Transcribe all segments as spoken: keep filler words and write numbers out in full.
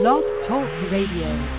Blog Talk Radio.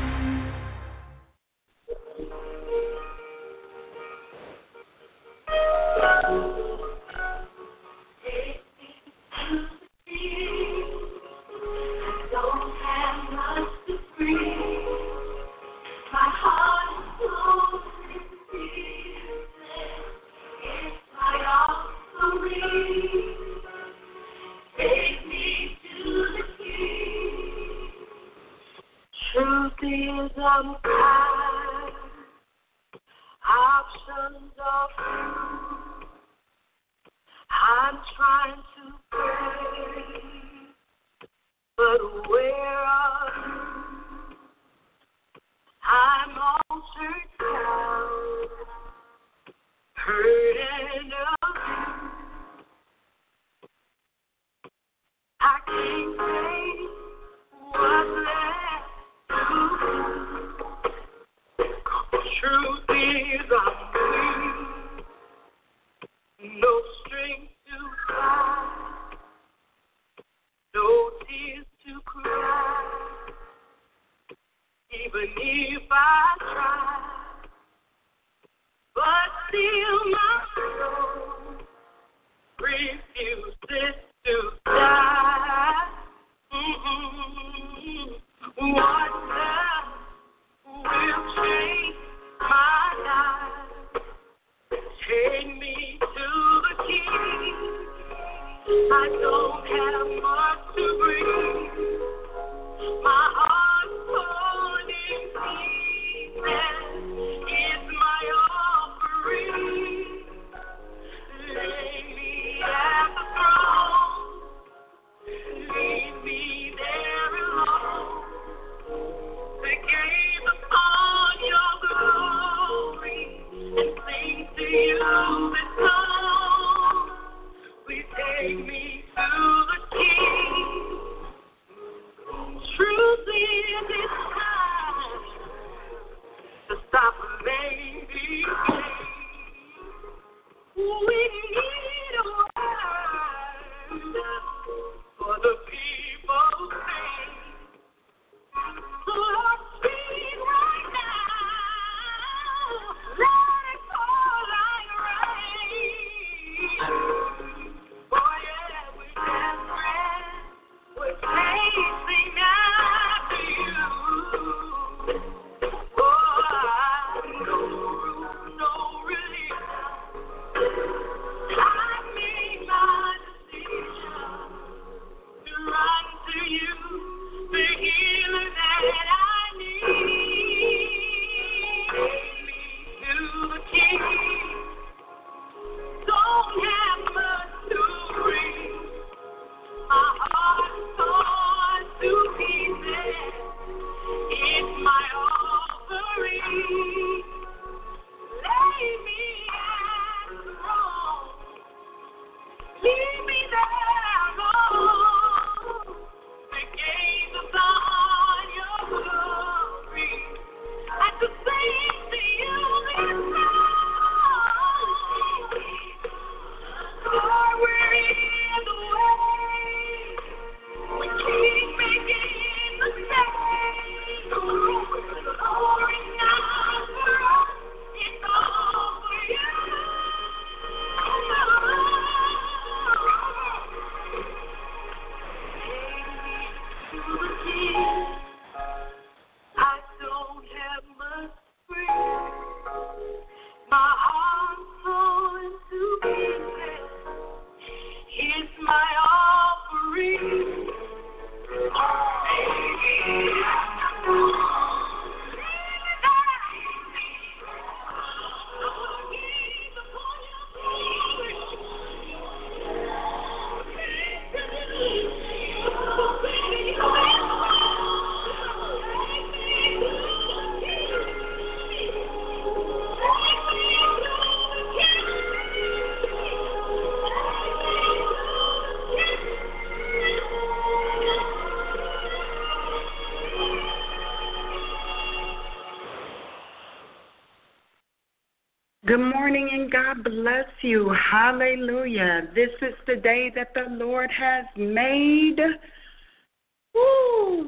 Good morning and God bless you. Hallelujah. This is the day that the Lord has made. Woo,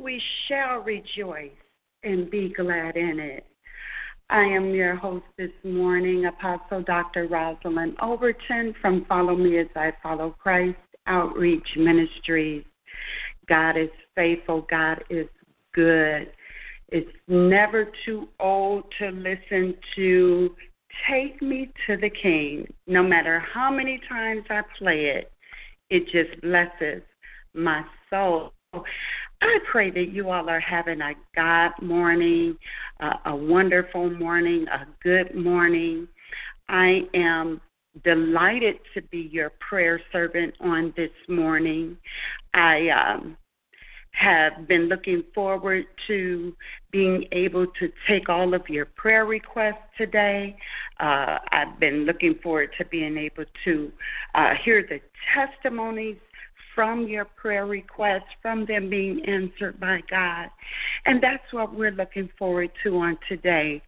we shall rejoice and be glad in it. I am your host this morning, Apostle Doctor Rosalind Overton from Follow Me as I Follow Christ Outreach Ministries. God is faithful. God is good. It's never too old to listen to Take Me to the King. No matter how many times I play it, it just blesses my soul. I pray that you all are having a God morning, uh, a wonderful morning, a good morning. I am delighted to be your prayer servant on this morning. I um, have been looking forward to being able to take all of your prayer requests today. Uh, I've been looking forward to being able to uh, hear the testimonies from your prayer requests, from them being answered by God. And that's what we're looking forward to on today.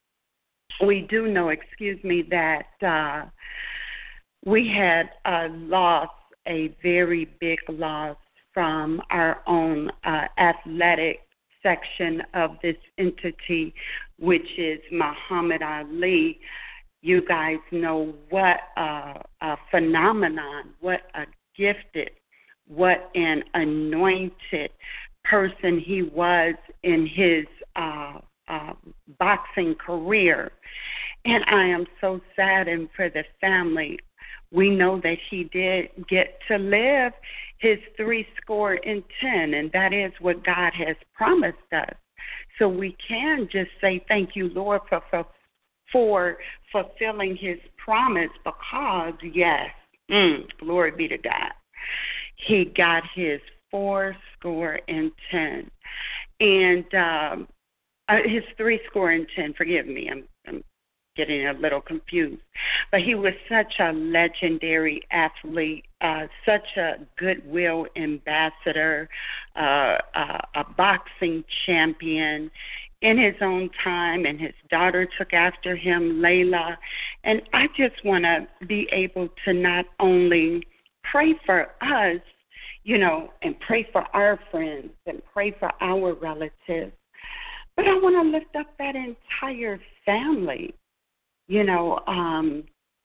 We do know, excuse me, that uh, we had a loss, a very big loss from our own uh, athletic section of this entity, which is Muhammad Ali. You guys know what a, a phenomenon, what a gifted, what an anointed person he was in his uh, uh, boxing career. And I am so saddened for the family. We know that he did get to live his three score and ten, and that is what God has promised us. So we can just say thank you, Lord, for, for, for fulfilling his promise because, yes, mm, glory be to God. He got his four score and ten, and um, uh, his three score and ten. Forgive me, I'm, I'm getting a little confused. But he was such a legendary athlete, uh, such a goodwill ambassador, uh, uh, a boxing champion in his own time, and his daughter took after him, Layla. And I just want to be able to not only pray for us, you know, and pray for our friends and pray for our relatives, but I want to lift up that entire family. You know, um,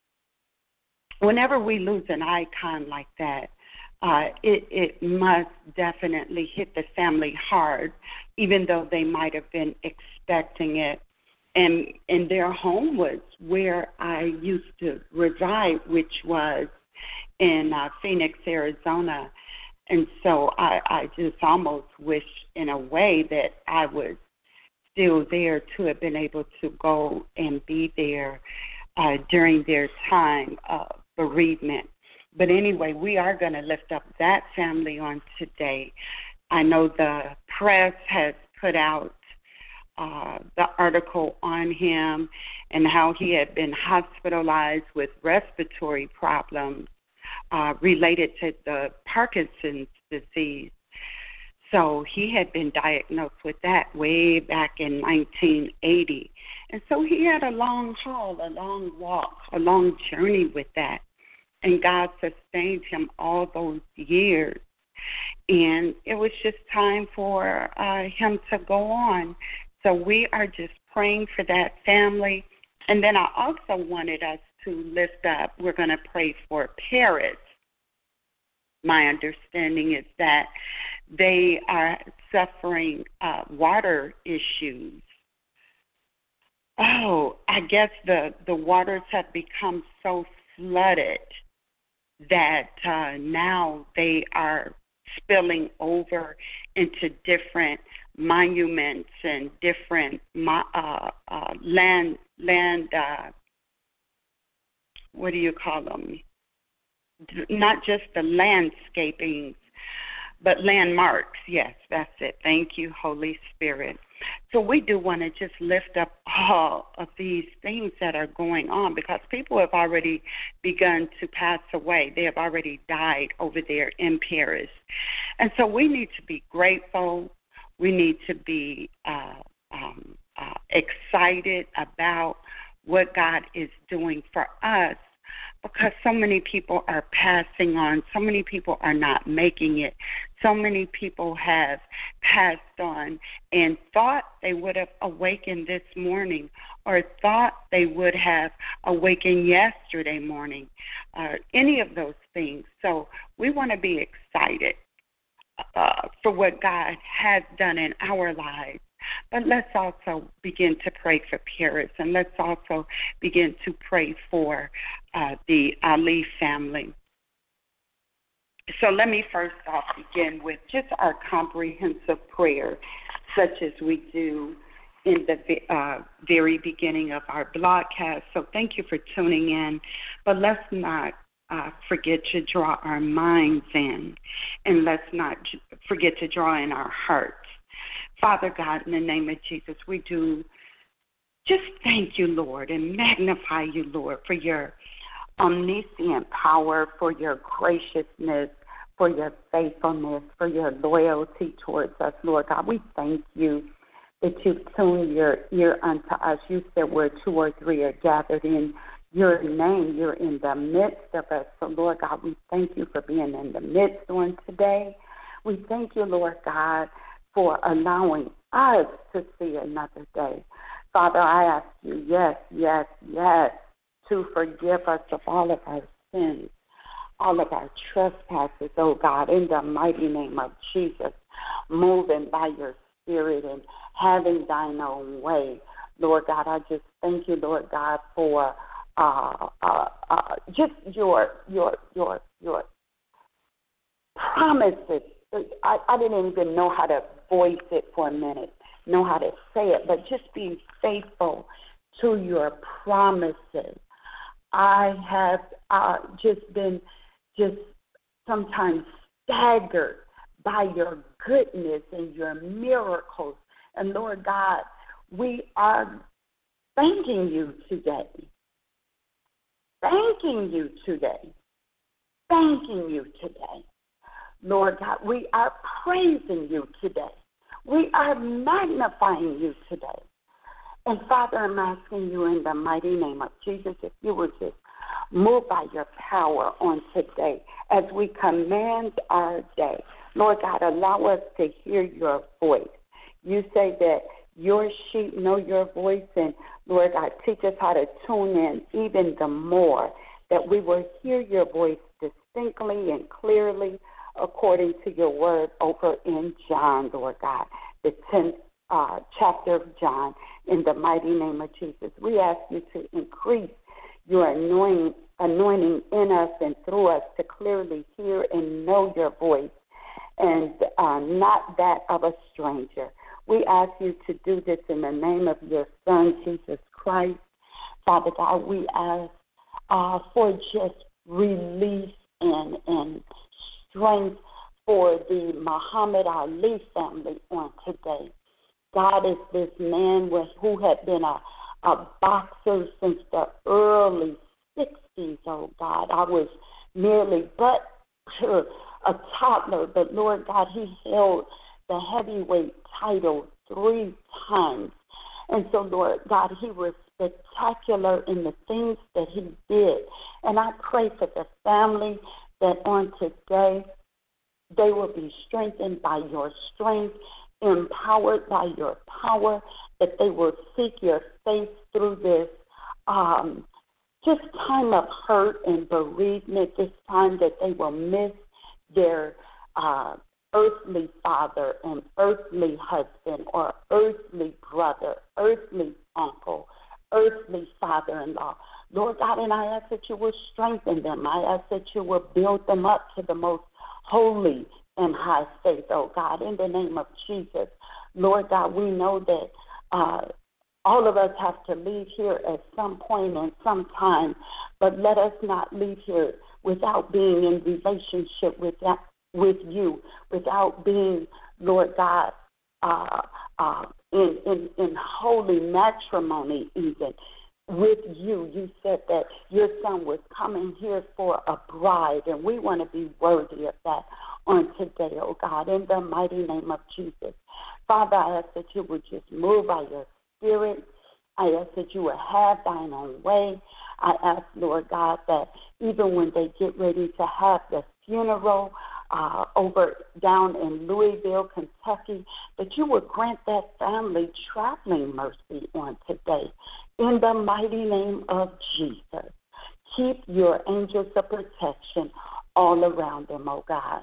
whenever we lose an icon like that, uh, it, it must definitely hit the family hard, even though they might have been expecting it. And, and their home was where I used to reside, which was in uh, Phoenix, Arizona. And so I, I just almost wish in a way that I was still there to have been able to go and be there uh, during their time of bereavement. But anyway, we are going to lift up that family on today. I know the press has put out uh, the article on him and how he had been hospitalized with respiratory problems uh, related to the Parkinson's disease. So he had been diagnosed with that way back in nineteen eighty. And so he had a long haul, a long walk, a long journey with that. And God sustained him all those years. And it was just time for uh, him to go on. So we are just praying for that family. And then I also wanted us to lift up, we're going to pray for Paris. My understanding is that they are suffering uh, water issues. Oh, I guess the, the waters have become so flooded that uh, now they are spilling over into different monuments and different uh, uh, land, land uh, what do you call them? Not just the landscaping, but landmarks. Yes, that's it. Thank you, Holy Spirit. So we do want to just lift up all of these things that are going on because people have already begun to pass away. They have already died over there in Paris. And so we need to be grateful. We need to be uh, um, uh, excited about what God is doing for us. because so many people are passing on. So many people are not making it. So many people have passed on and thought they would have awakened this morning or thought they would have awakened yesterday morning, uh, any of those things. So we want to be excited uh, for what God has done in our lives. But let's also begin to pray for Paris, and let's also begin to pray for uh, the Ali family. So let me first off begin with just our comprehensive prayer, such as we do in the uh, very beginning of our broadcast. So thank you for tuning in, but let's not uh, forget to draw our minds in, and let's not forget to draw in our hearts. Father God, in the name of Jesus, we do just thank you, Lord, and magnify you, Lord, for your omniscient power, for your graciousness, for your faithfulness, for your loyalty towards us, Lord God. We thank you that you've tuned your ear unto us. You said where two or three are gathered in your name, you're in the midst of us. So, Lord God, we thank you for being in the midst on today. We thank you, Lord God, for allowing us to see another day. Father, I ask you, yes, yes, yes, to forgive us of all of our sins, all of our trespasses, oh God, in the mighty name of Jesus, moving by your Spirit and having thine own way. Lord God, I just thank you, Lord God, for uh, uh, uh, just your your your your promises. I, I didn't even know how to voice it for a minute, know how to say it, but just being faithful to your promises. I have uh, just been just sometimes staggered by your goodness and your miracles. And Lord God, we are thanking you today. Thanking you today. Thanking you today. Lord God, we are praising you today. We are magnifying you today. And Father, I'm asking you in the mighty name of Jesus, if you would just move by your power on today as we command our day. Lord God, allow us to hear your voice. You say that your sheep know your voice, and Lord God, teach us how to tune in even the more, that we will hear your voice distinctly and clearly according to your word over in John, Lord God, the tenth uh, chapter of John, in the mighty name of Jesus. We ask you to increase your anointing, anointing in us and through us to clearly hear and know your voice, and uh, not that of a stranger. We ask you to do this in the name of your Son, Jesus Christ. Father God, we ask uh, for just release and, and strength for the Muhammad Ali family on today. God, is this man with, who had been a, a boxer since the early sixties, oh God. I was merely but a toddler, but Lord God, he held the heavyweight title three times. And so, Lord God, he was spectacular in the things that he did. And I pray for the family that on today they will be strengthened by your strength, empowered by your power, that they will seek your face through this um, just time of hurt and bereavement, this time that they will miss their uh, earthly father and earthly husband or earthly brother, earthly uncle, earthly father-in-law. Lord God, and I ask that you will strengthen them. I ask that you will build them up to the most holy and high faith, oh God, in the name of Jesus. Lord God, we know that uh, all of us have to leave here at some point and some time, but let us not leave here without being in relationship with that, with you, without being, Lord God, uh, uh, in, in, in holy matrimony even with you. You said that your son was coming here for a bride, and we want to be worthy of that on today, oh God, in the mighty name of Jesus. Father, I ask that you would just move by your Spirit. I ask that you would have thine own way. I ask, Lord God, that even when they get ready to have the funeral uh, over down in Louisville, Kentucky, that you would grant that family traveling mercy on today. In the mighty name of Jesus, keep your angels of protection all around them, oh God.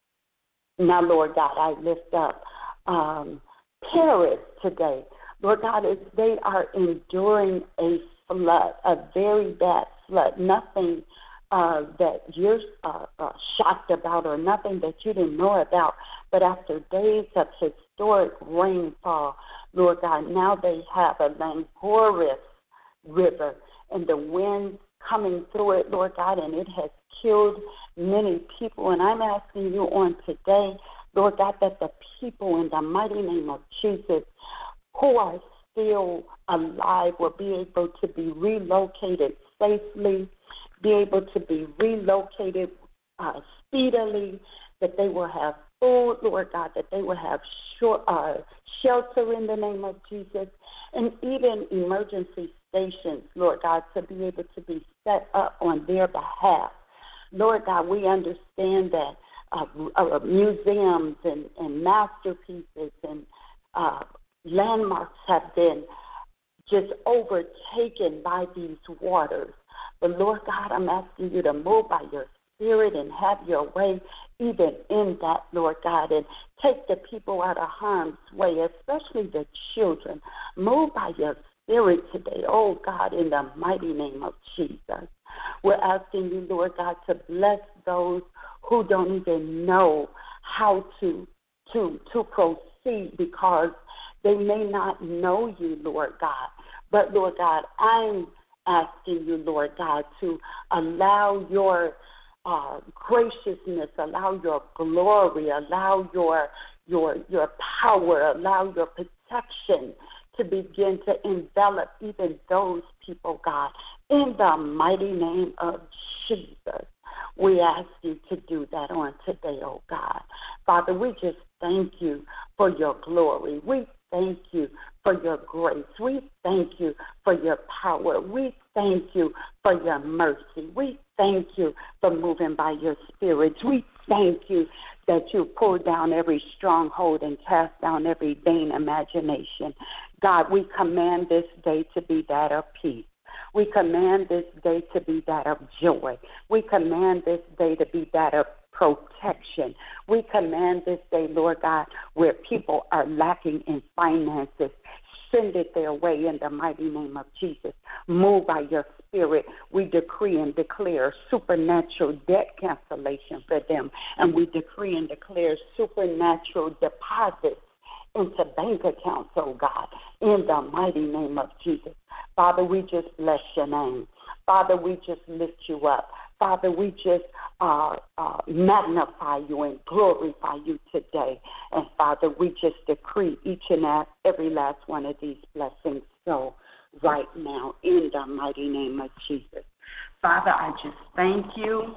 Now, Lord God, I lift up um, Paris today. Lord God, as they are enduring a flood, a very bad flood, nothing uh, that you're uh, uh, shocked about or nothing that you didn't know about, but after days of historic rainfall, Lord God, now they have a languorous river and the winds coming through it, Lord God, and it has killed many people. And I'm asking you on today, Lord God, that the people in the mighty name of Jesus who are still alive will be able to be relocated safely, be able to be relocated uh, speedily, that they will have food, Lord God, that they will have short, uh, shelter in the name of Jesus, and even emergency stations, Lord God, to be able to be set up on their behalf. Lord God, we understand that uh, uh, museums and, and masterpieces and uh, landmarks have been just overtaken by these waters. But, Lord God, I'm asking you to move by your Spirit and have your way even in that, Lord God, and take the people out of harm's way, especially the children. Move by your Spirit today, oh God, in the mighty name of Jesus. We're asking you, Lord God, to bless those who don't even know how to to to proceed because they may not know you, Lord God. But, Lord God, I'm asking you, Lord God, to allow your uh, graciousness, allow your glory, allow your your your power, allow your protection to begin to envelop even those people, God. In the mighty name of Jesus, we ask you to do that on today, oh God. Father, we just thank you for your glory. We thank you for your grace. We thank you for your power. We thank you for your mercy. We thank you for moving by your Spirit. We thank you that you pull down every stronghold and cast down every vain imagination. God, we command this day to be that of peace. We command this day to be that of joy. We command this day to be that of protection. We command this day, Lord God, where people are lacking in finances, send it their way in the mighty name of Jesus. Move by your Spirit. We decree and declare supernatural debt cancellation for them, and we decree and declare supernatural deposits into bank accounts, oh God, in the mighty name of Jesus. Father, we just bless your name. Father, we just lift you up. Father, we just uh, uh, magnify you and glorify you today. And, Father, we just decree each and every last one of these blessings so right now in the mighty name of Jesus. Father, I just thank you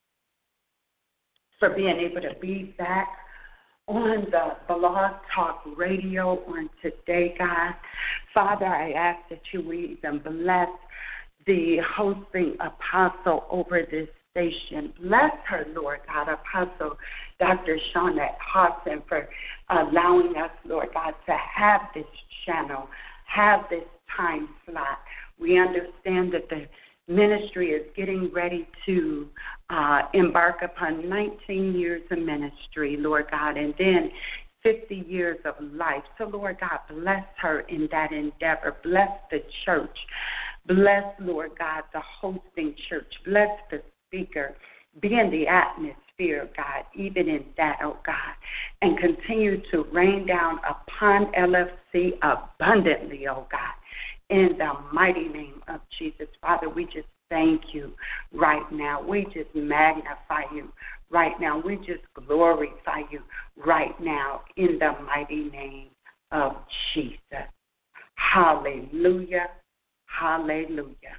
for being able to be back on the Blog Talk Radio on today, God. Father, I ask that you would even bless the hosting apostle over this station. Bless her, Lord God, Apostle Doctor Shawnette Hawson, for allowing us, Lord God, to have this channel, have this time slot. We understand that the ministry is getting ready to uh, embark upon nineteen years of ministry, Lord God, and then fifty years of life. So, Lord God, bless her in that endeavor. Bless the church. Bless, Lord God, the hosting church. Bless the speaker. Be in the atmosphere, God, even in that, oh God, and continue to rain down upon L F C abundantly, oh God. In the mighty name of Jesus, Father, we just thank you right now. We just magnify you right now. We just glorify you right now in the mighty name of Jesus. Hallelujah. Hallelujah.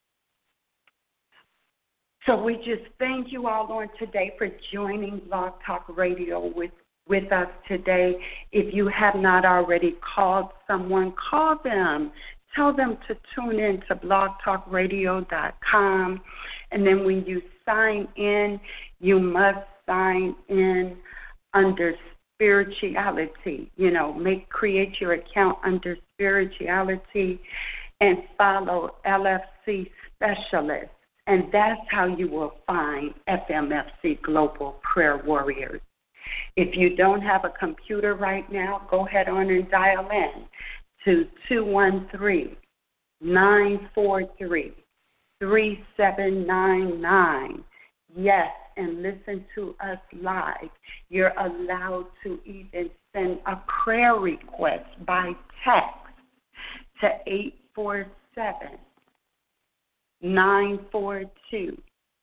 So we just thank you all on today for joining Blog Talk Radio with with us today. If you have not already called someone, call them. tell them to tune in to blog talk radio dot com. And then when you sign in, you must sign in under spirituality. You know, make create your account under spirituality and follow L F C Specialist. And that's how you will find F M F C Global Prayer Warriors. If you don't have a computer right now, go ahead on and dial in to two one three, nine four three, three seven nine nine. Yes, and listen to us live. You're allowed to even send a prayer request by text to eight four seven, nine four two,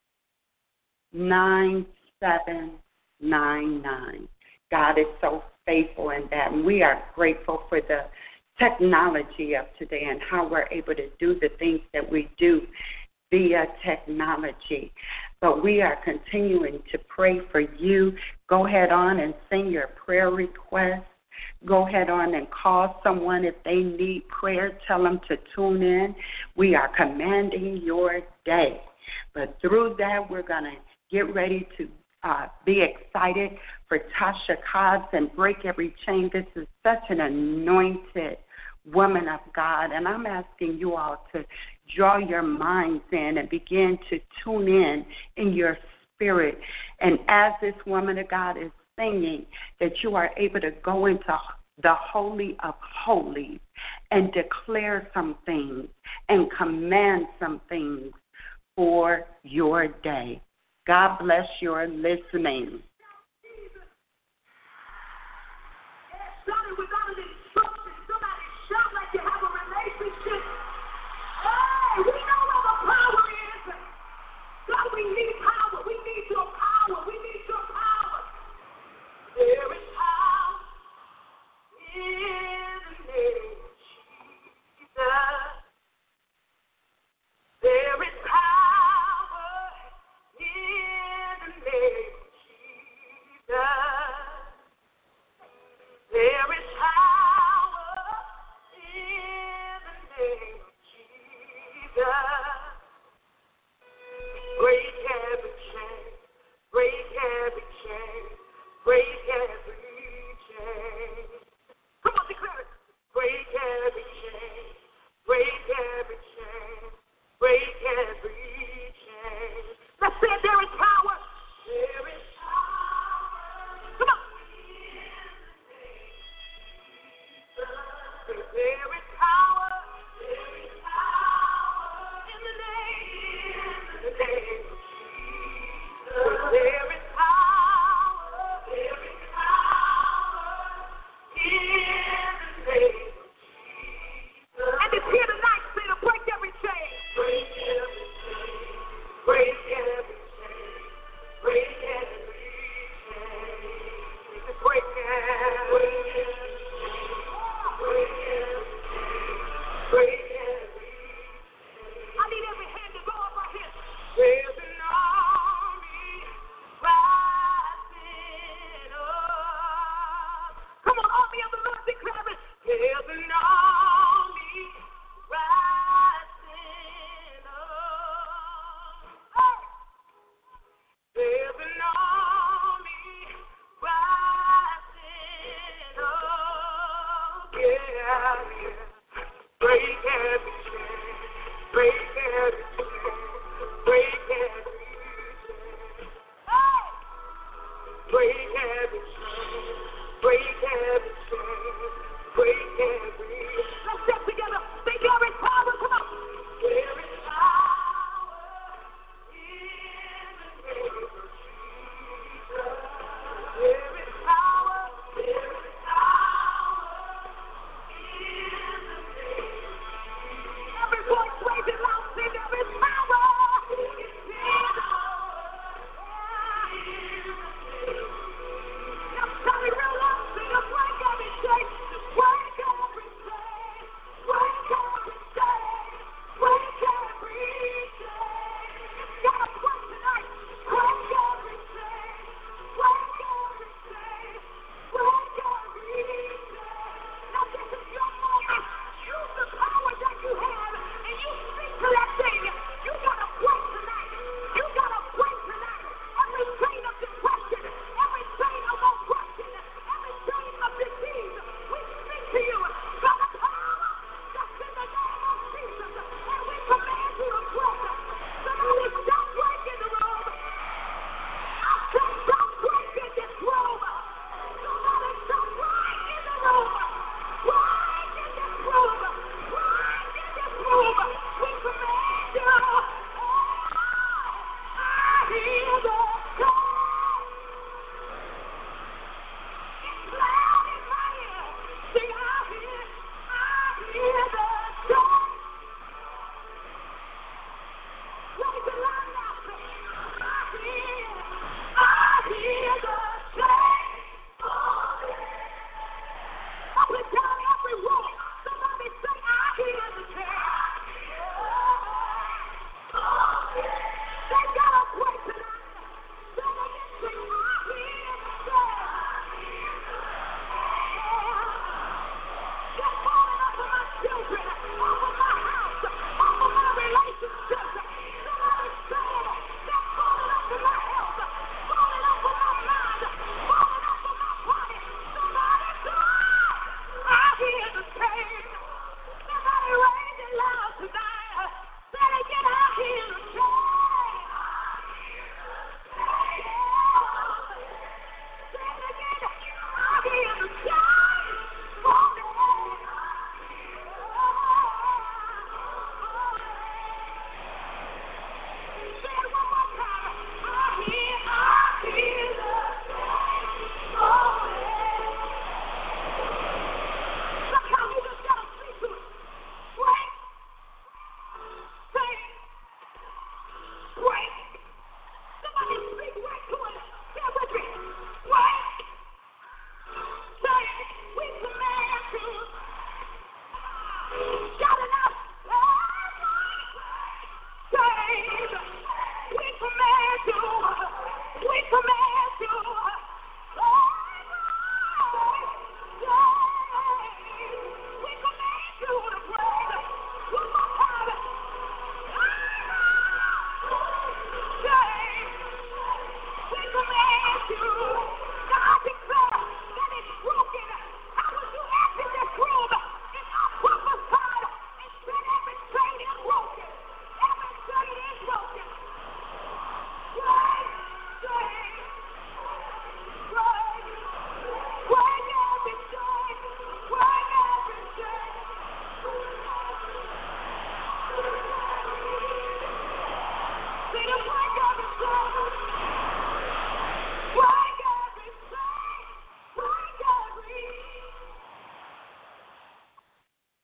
nine seven nine nine. God is so faithful in that, and we are grateful for the technology of today and how we're able to do the things that we do via technology. But we are continuing to pray for you. Go ahead on and send your prayer requests. Go ahead on and call someone if they need prayer. Tell them to tune in. We are commanding your day. But through that, we're going to get ready to uh, be excited for Tasha Cobbs and Break Every Chain. This is such an anointed woman of God, and I'm asking you all to draw your minds in and begin to tune in in your spirit. And as this woman of God is singing, that you are able to go into the Holy of Holies and declare some things and command some things for your day. God bless your listening. You have a relationship. Hey, we know where the power is. God, we need power. We need your power. We need your power. There is power in the name of Jesus. There is power in the name of Jesus. There is power. Break every chain, break every chain, break every chain. Come on, declare it. Break every chain, break every chain, break every chain. Let's say there is power. There is power. Come on. There is power. There is power in the name. In the name of Jesus. There is power. There is power in the name of Jesus. And it's here tonight, say to break every chain. Break every chain. Break every chain. Break every chain. Break every chain. Break every chain.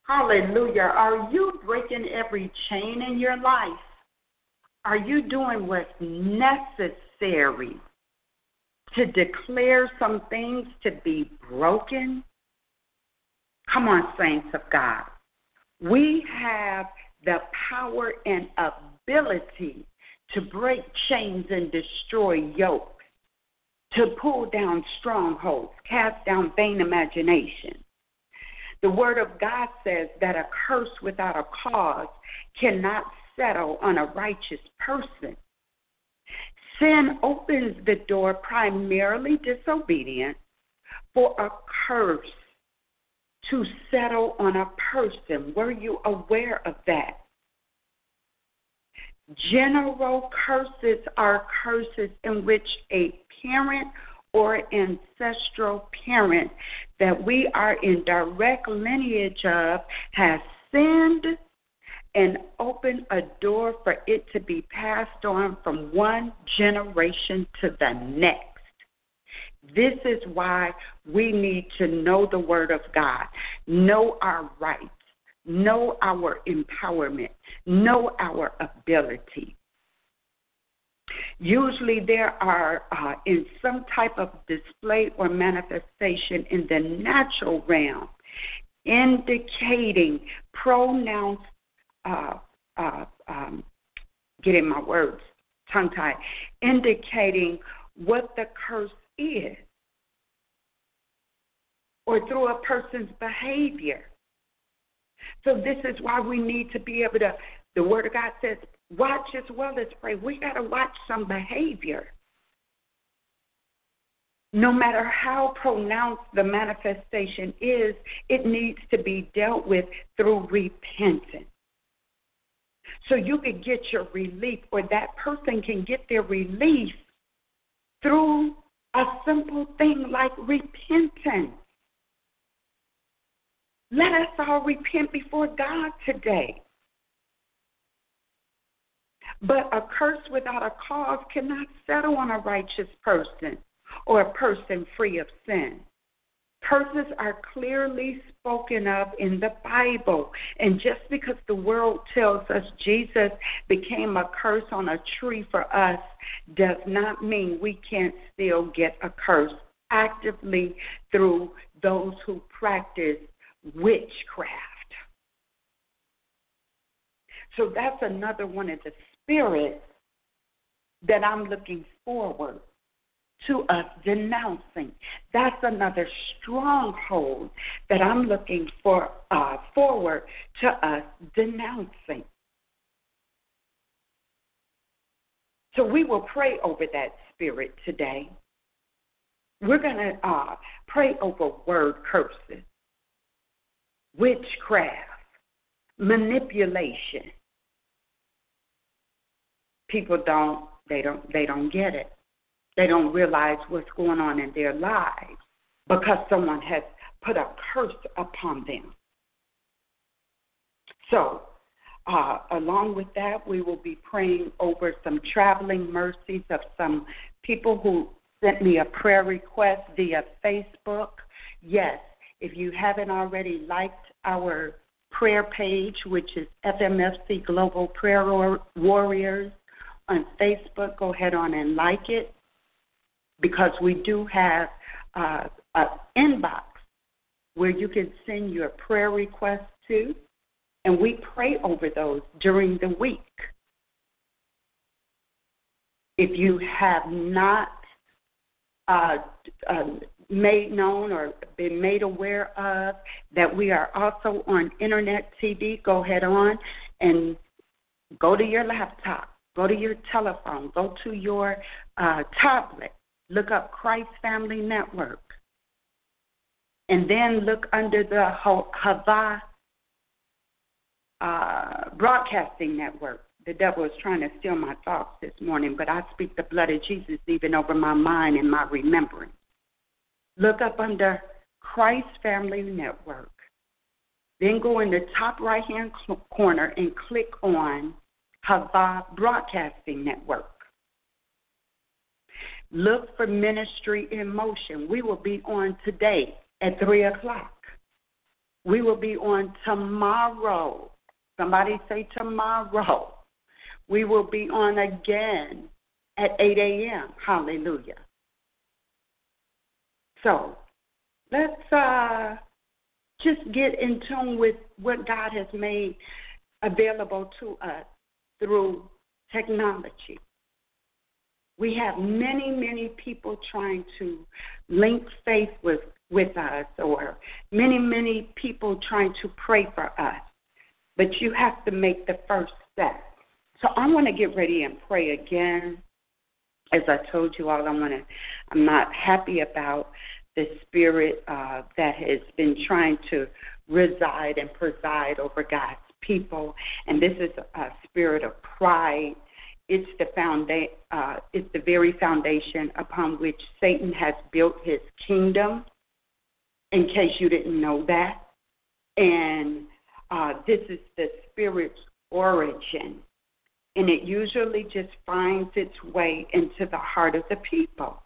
Hallelujah. Are you breaking every chain in your life? Are you doing what's necessary to declare some things to be broken? Come on, saints of God. We have the power and ability to break chains and destroy yokes, to pull down strongholds, cast down vain imaginations. The Word of God says that a curse without a cause cannot settle on a righteous person. Sin opens the door, primarily disobedience, for a curse to settle on a person. Were you aware of that? General curses are curses in which a parent or ancestral parent that we are in direct lineage of has sinned and opened a door for it to be passed on from one generation to the next. This is why we need to know the Word of God, know our rights, know our empowerment, know our ability. Usually there are uh, in some type of display or manifestation in the natural realm indicating pronounced, uh, uh, um, getting my words tongue-tied, indicating what the curse is, or through a person's behavior. So this is why we need to be able to, the Word of God says, watch as well as pray. We got to watch some behavior. No matter how pronounced the manifestation is, it needs to be dealt with through repentance. So you can get your relief, or that person can get their relief through a simple thing like repentance. Let us all repent before God today. But a curse without a cause cannot settle on a righteous person or a person free of sin. Curses are clearly spoken of in the Bible. And just because the world tells us Jesus became a curse on a tree for us does not mean we can't still get a curse actively through those who practice witchcraft. So that's another one of the spirits that I'm looking forward to us denouncing. That's another stronghold that I'm looking for uh, forward to us denouncing. So we will pray over that spirit today. We're going to uh, pray over word curses, witchcraft, manipulation. People don't, they don't, they don't get it. They don't realize what's going on in their lives because someone has put a curse upon them. So, uh, along with that, we will be praying over some traveling mercies of some people who sent me a prayer request via Facebook. Yes, if you haven't already liked our prayer page, which is F M F C Global Prayer Warriors on Facebook, go ahead on and like it, because we do have uh, an inbox where you can send your prayer requests to, and we pray over those during the week. If you have not uh, uh, made known or been made aware of that we are also on Internet T V, go ahead on and go to your laptop, go to your telephone, go to your uh, tablet, look up Christ Family Network, and then look under the Hava uh, Broadcasting Network. The devil is trying to steal my thoughts this morning, but I speak the blood of Jesus even over my mind and my remembrance. Look up under Christ Family Network. Then go in the top right-hand corner and click on Hava Broadcasting Network. Look for Ministry in Motion. We will be on today at three o'clock. We will be on tomorrow. Somebody say tomorrow. We will be on again at eight a.m. Hallelujah. So let's uh, just get in tune with what God has made available to us through technology. We have many, many people trying to link faith with, with us, or many, many people trying to pray for us. But you have to make the first step. So I want to get ready and pray again. As I told you all, I want to, I'm not happy about the spirit uh, that has been trying to reside and preside over God's people. And this is a spirit of pride. It's the founda- uh, it's the very foundation upon which Satan has built his kingdom, in case you didn't know that. And uh, this is the spirit's origin. And it usually just finds its way into the heart of the people.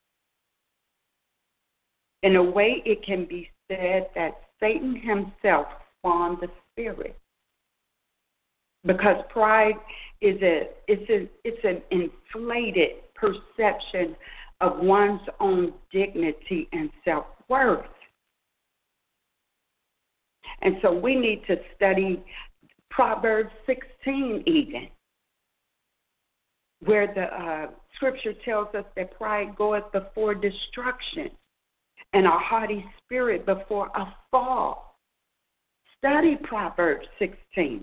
In a way, it can be said that Satan himself spawned the spirit. Because pride is a it's a it's an inflated perception of one's own dignity and self-worth. And so we need to study Proverbs sixteen even, where the uh, scripture tells us that pride goeth before destruction and a haughty spirit before a fall. Study Proverbs sixteen.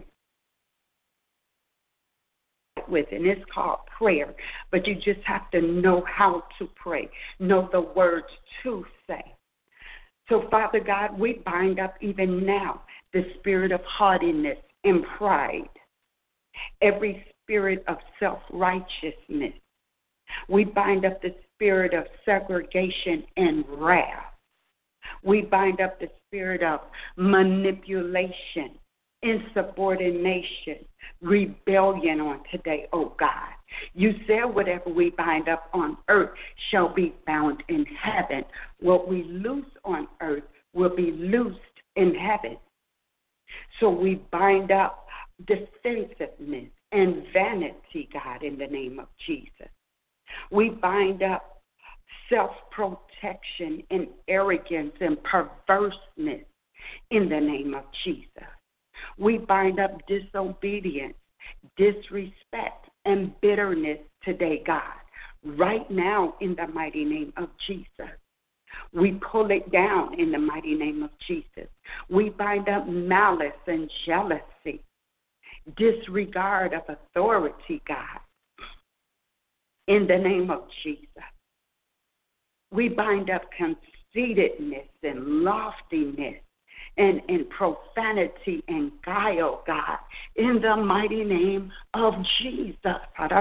With, and it's called prayer, but you just have to know how to pray, know the words to say. So, Father God, we bind up even now the spirit of haughtiness and pride, every spirit of self-righteousness. We bind up the spirit of segregation and wrath. We bind up the spirit of manipulation, insubordination, rebellion on today, oh God. You said whatever we bind up on earth shall be bound in heaven. What we loose on earth will be loosed in heaven. So we bind up defensiveness and vanity, God, in the name of Jesus. We bind up self-protection and arrogance and perverseness in the name of Jesus. We bind up disobedience, disrespect, and bitterness today, God, right now in the mighty name of Jesus. We pull it down in the mighty name of Jesus. We bind up malice and jealousy, disregard of authority, God, in the name of Jesus. We bind up conceitedness and loftiness, And, and profanity and guile, God, in the mighty name of Jesus.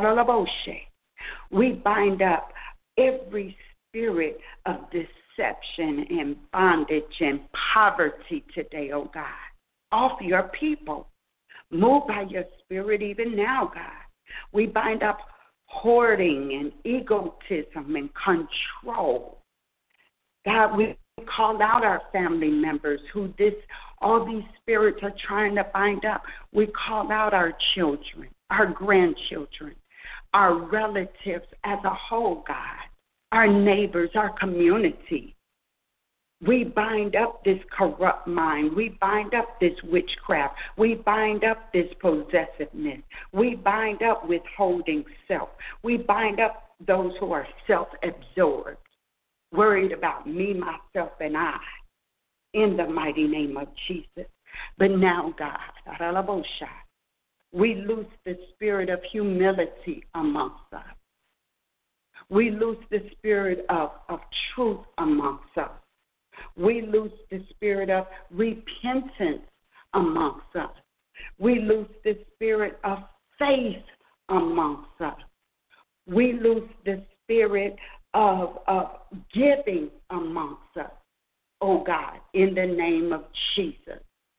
We bind up every spirit of deception and bondage and poverty today, oh God, off your people. Move by your spirit even now, God. We bind up hoarding and egotism and control. God, we call out our family members who this all these spirits are trying to bind up. We call out our children, our grandchildren, our relatives as a whole, God, our neighbors, our community. We bind up this corrupt mind. We bind up this witchcraft. We bind up this possessiveness. We bind up withholding self. We bind up those who are self-absorbed, worried about me, myself, and I, in the mighty name of Jesus. But now, God, we loose the spirit of humility amongst us. We loose the spirit of, of truth amongst us. We loose the spirit of repentance amongst us. We loose the spirit of faith amongst us. We loose the spirit Of, of giving amongst us, oh God, in the name of Jesus.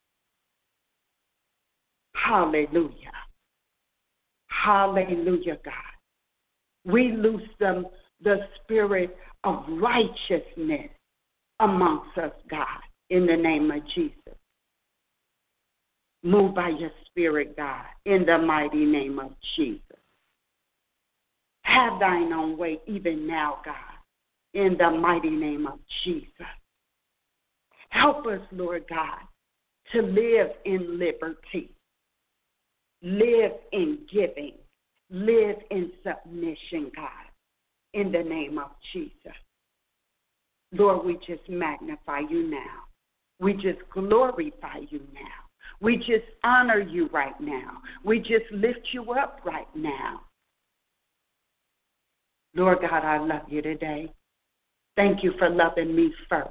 Hallelujah. Hallelujah, God. We loose them the spirit of righteousness amongst us, God, in the name of Jesus. Move by your Spirit, God, in the mighty name of Jesus. Have thine own way even now, God, in the mighty name of Jesus. Help us, Lord God, to live in liberty, live in giving, live in submission, God, in the name of Jesus. Lord, we just magnify you now. We just glorify you now. We just honor you right now. We just lift you up right now. Lord God, I love you today. Thank you for loving me first.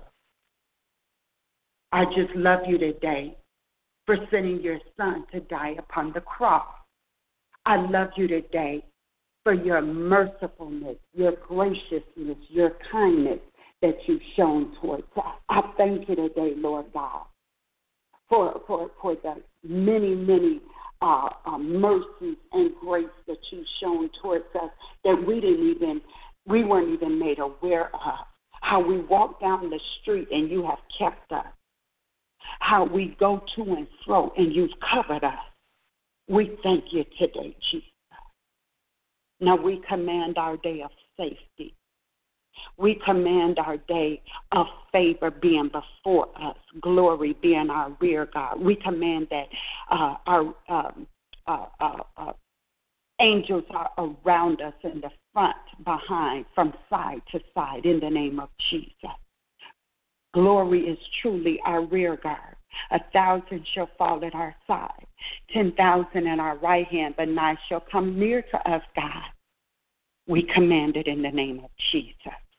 I just love you today for sending your son to die upon the cross. I love you today for your mercifulness, your graciousness, your kindness that you've shown towards us. I thank you today, Lord God, for for, for the many, many uh, uh, mercies and grace that you've shown towards us that we didn't even, we weren't even made aware of. How we walk down the street and you have kept us. How we go to and fro and you've covered us. We thank you today, Jesus. Now we command our day of safety. We command our day of favor being before us, glory being our rear guard. We command that uh, our um, uh, uh, uh, angels are around us in the front, behind, from side to side in the name of Jesus. Glory is truly our rear guard. A thousand shall fall at our side, ten thousand at our right hand, but nine shall come near to us, God. We command it in the name of Jesus.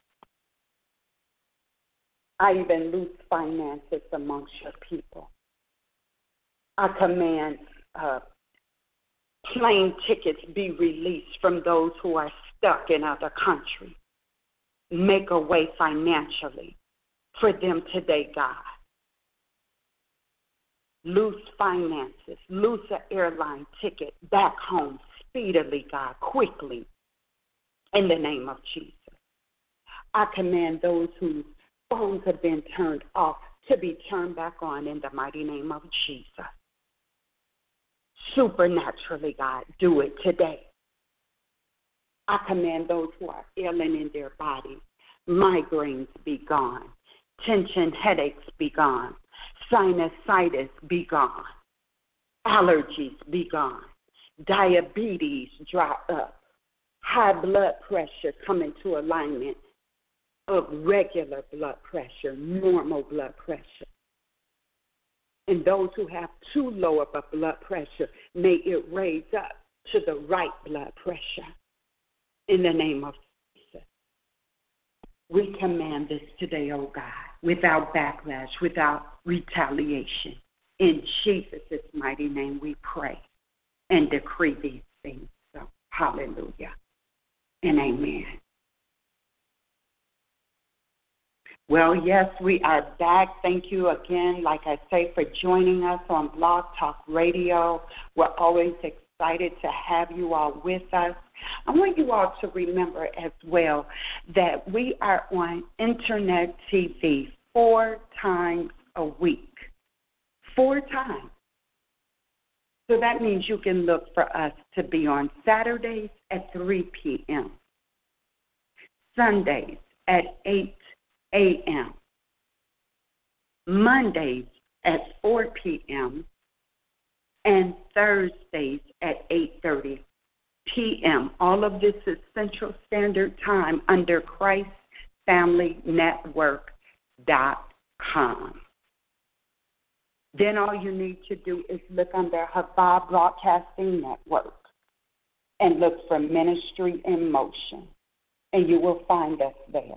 I even loose finances amongst your people. I command uh, plane tickets be released from those who are stuck in other countries. Make a way financially for them today, God. Loose finances, loose an airline ticket back home speedily, God, quickly, in the name of Jesus. I command those whose phones have been turned off to be turned back on in the mighty name of Jesus. Supernaturally, God, do it today. I command those who are ailing in their bodies, migraines be gone, tension headaches be gone, sinusitis be gone, allergies be gone, diabetes dry up, high blood pressure come into alignment of regular blood pressure, normal blood pressure. And those who have too low of a blood pressure, may it raise up to the right blood pressure in the name of Jesus. We command this today, oh God, without backlash, without retaliation. In Jesus' mighty name we pray and decree these things. So, hallelujah and amen. Well, yes, we are back. Thank you again, like I say, for joining us on Blog Talk Radio. We're always excited to have you all with us. I want you all to remember as well that we are on Internet T V four times a week. Four times. So that means you can look for us to be on Saturdays at three p.m., Sundays at eight a.m., Mondays at four p.m., and Thursdays at eight thirty p.m. All of this is Central Standard Time under Christ Family Network dot com. Then all you need to do is look under Havah Broadcasting Network and look for Ministry in Motion, and you will find us there.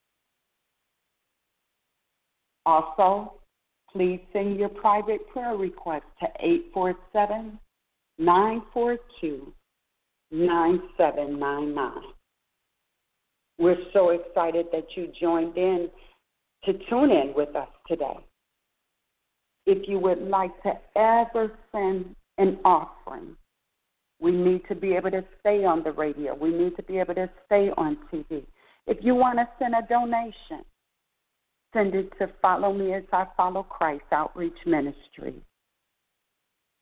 Also, please send your private prayer request to eight four seven, nine four two, nine seven nine nine. We're so excited that you joined in to tune in with us today. If you would like to ever send an offering, we need to be able to stay on the radio. We need to be able to stay on T V. If you want to send a donation, send it to Follow Me as I Follow Christ Outreach Ministry.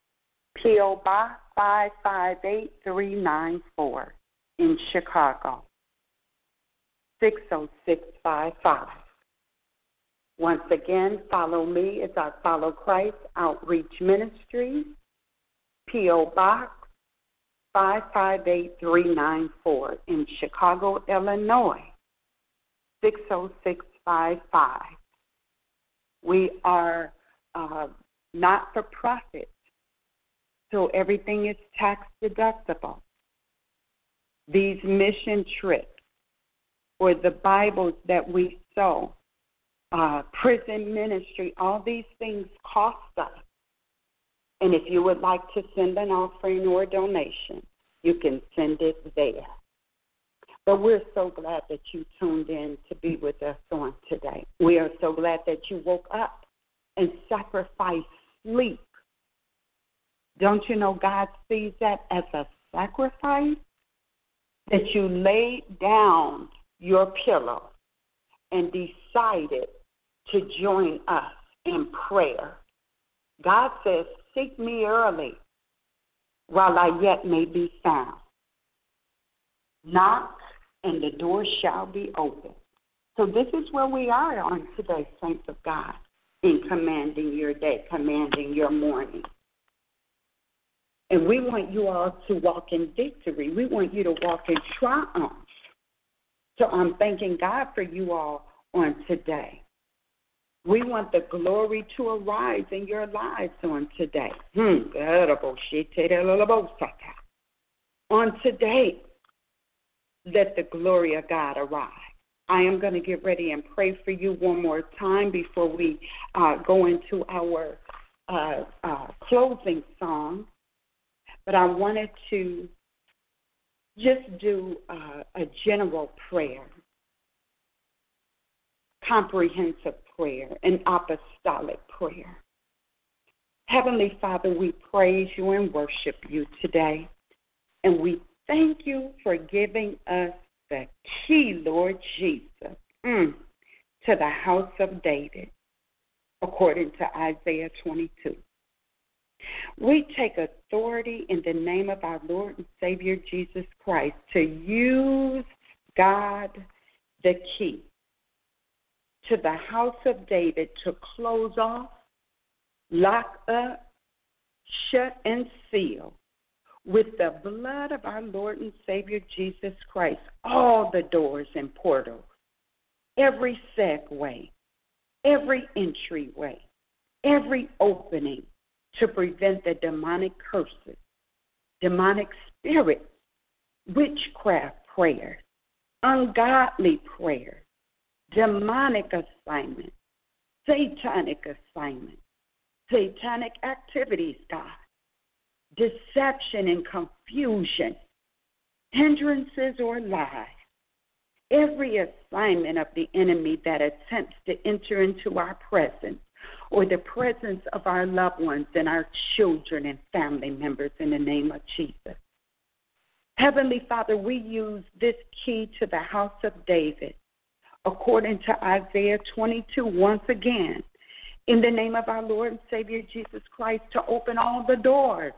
P O. Box five five eight three nine four in Chicago, six oh six five five. Once again, follow me as I follow Christ Outreach Ministries, P O. Box five five eight three nine four in Chicago, Illinois, six oh six five five. We are uh, not-for-profit, so everything is tax-deductible. These mission trips or the Bibles that we sow, uh, prison ministry, all these things cost us. And if you would like to send an offering or a donation, you can send it there. But we're so glad that you tuned in to be with us on today. We are so glad that you woke up and sacrificed sleep. Don't you know God sees that as a sacrifice? That you laid down your pillow and decided to join us in prayer. God says, seek me early while I yet may be found. Knock, and the door shall be open. So this is where we are on today, saints of God, in commanding your day, commanding your morning. And we want you all to walk in victory. We want you to walk in triumph. So I'm thanking God for you all on today. We want the glory to arise in your lives on today. Hmm. On today, let the glory of God arise. I am going to get ready and pray for you one more time before we uh, go into our uh, uh, closing song. But I wanted to just do uh, a general prayer, comprehensive prayer, an apostolic prayer. Heavenly Father, we praise you and worship you today, and we thank you for giving us the key, Lord Jesus, mm, to the house of David, according to Isaiah twenty-two. We take authority in the name of our Lord and Savior Jesus Christ to use, God, the key to the house of David to close off, lock up, shut, and seal with the blood of our Lord and Savior Jesus Christ all the doors and portals, every segue, every entryway, every opening to prevent the demonic curses, demonic spirits, witchcraft prayers, ungodly prayers, demonic assignments, satanic assignments, satanic activities, God, deception and confusion, hindrances or lies, every assignment of the enemy that attempts to enter into our presence or the presence of our loved ones and our children and family members in the name of Jesus. Heavenly Father, we use this key to the house of David, according to Isaiah twenty-two, once again, in the name of our Lord and Savior Jesus Christ, to open all the doors,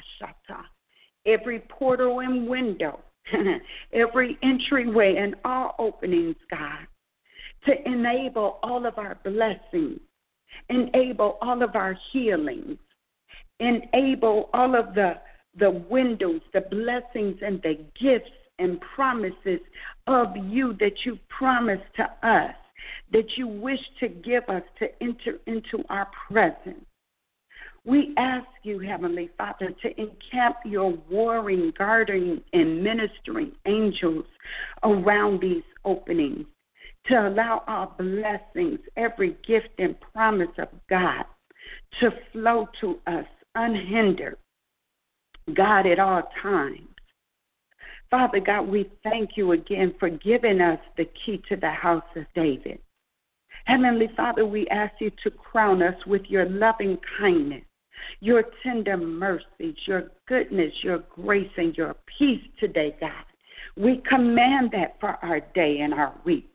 every portal and window, every entryway and all openings, God, to enable all of our blessings, enable all of our healings, enable all of the, the windows, the blessings, and the gifts and promises of you that you promised to us, that you wish to give us to enter into our presence. We ask you, Heavenly Father, to encamp your warring, guarding, and ministering angels around these openings, to allow our blessings, every gift and promise of God, to flow to us unhindered, God, at all times. Father God, we thank you again for giving us the key to the house of David. Heavenly Father, we ask you to crown us with your loving kindness, your tender mercies, your goodness, your grace, and your peace today, God. We command that for our day and our week.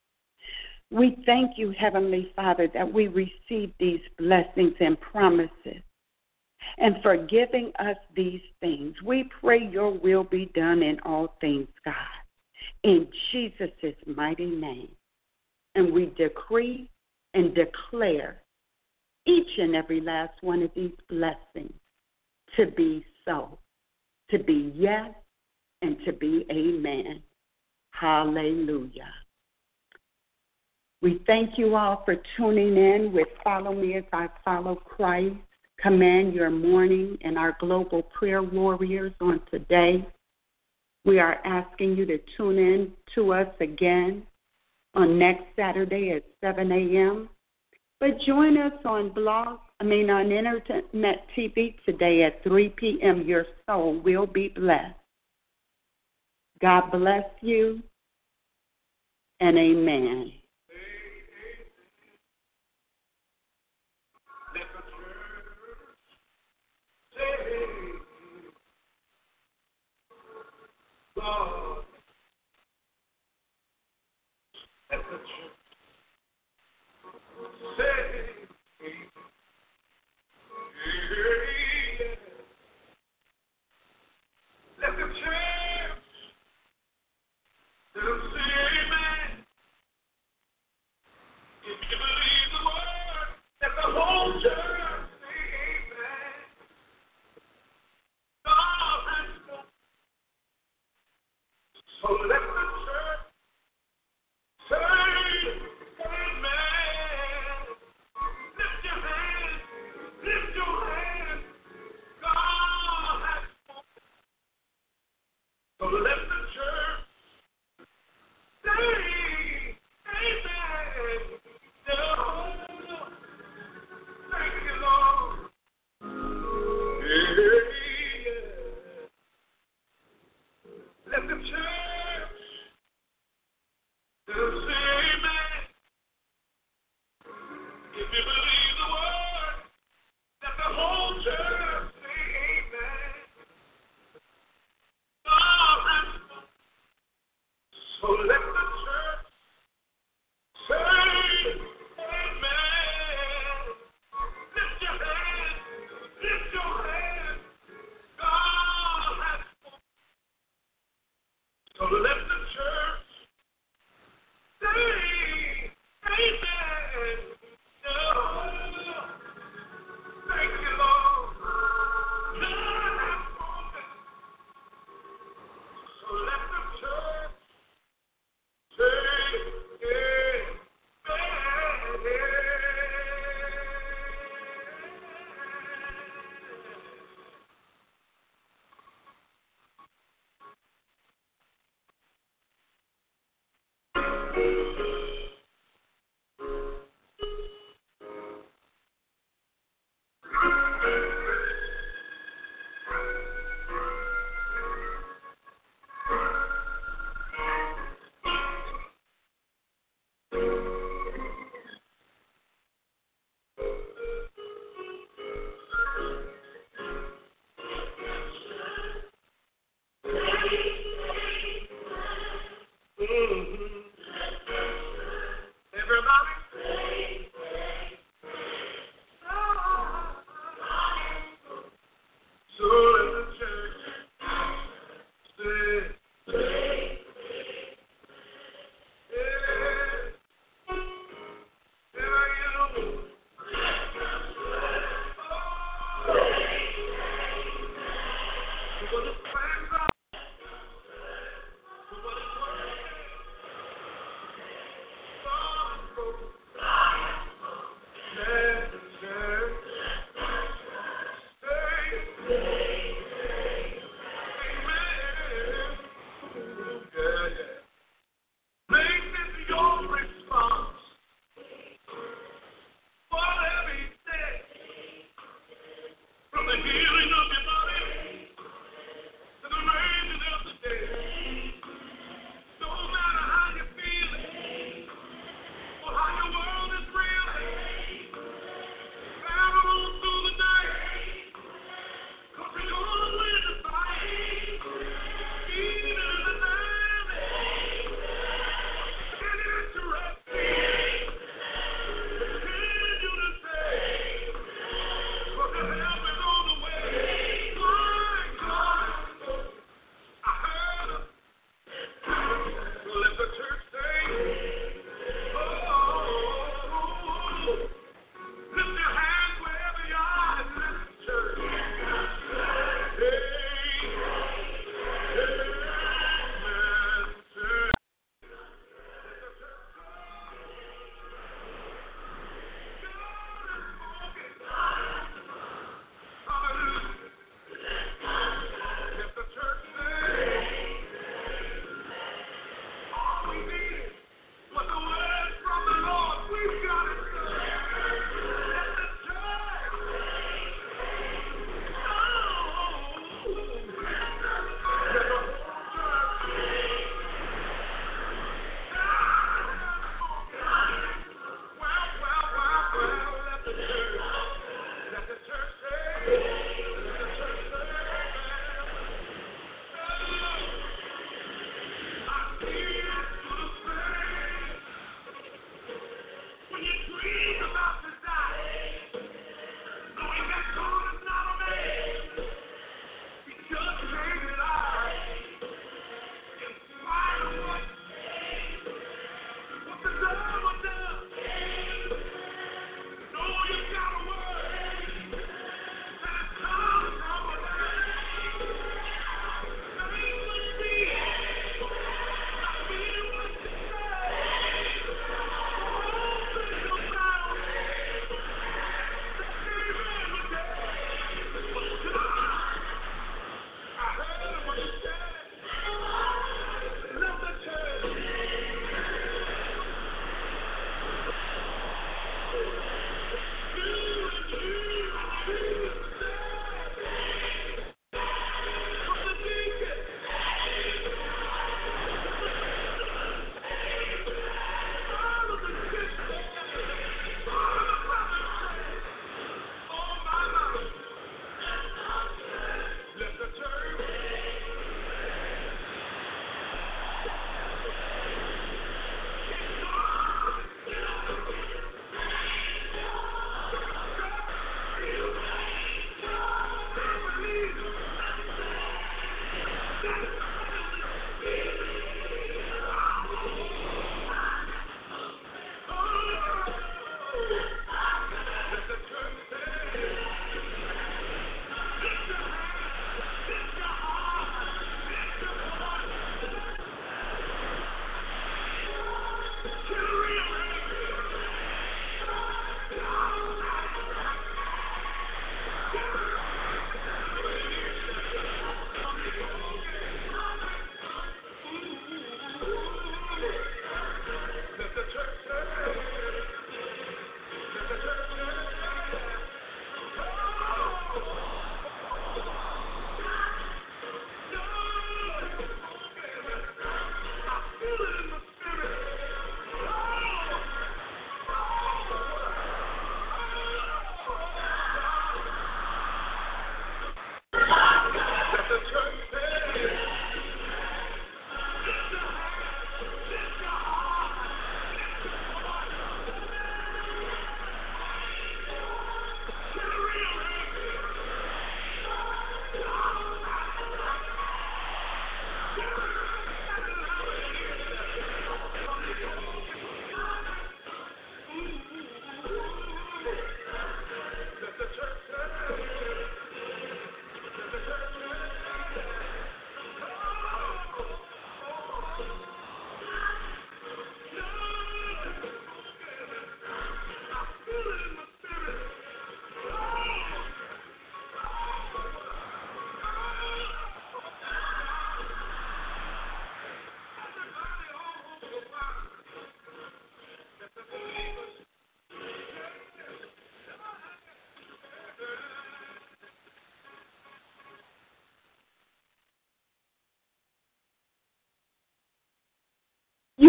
We thank you, Heavenly Father, that we receive these blessings and promises. and for giving us these things. We pray your will be done in all things, God, in Jesus' mighty name. And we decree and declare each and every last one of these blessings to be so, to be yes, and to be amen. Hallelujah. We thank you all for tuning in with Follow Me as I Follow Christ. Command your morning and our global prayer warriors on today. We are asking you to tune in to us again on next Saturday at seven a.m. But join us on blog, I mean on Internet T V today at three p.m. Your soul will be blessed. God bless you, and amen. God, let the church say, yeah. Let the church say amen.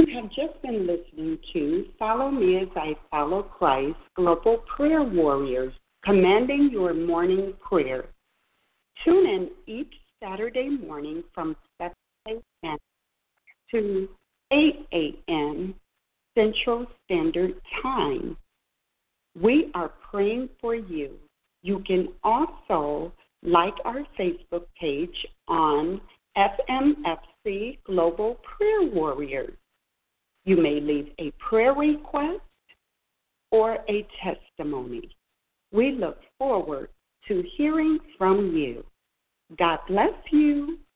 have just been listening to Follow Me as I Follow Christ, Global Prayer Warriors, commanding your morning prayer. Tune in each Saturday morning from seven a.m. to eight a.m. Central Standard Time. We are praying for you. You can also like our Facebook page on F M F C Global Prayer Warriors. You may leave a prayer request or a testimony. We look forward to hearing from you. God bless you.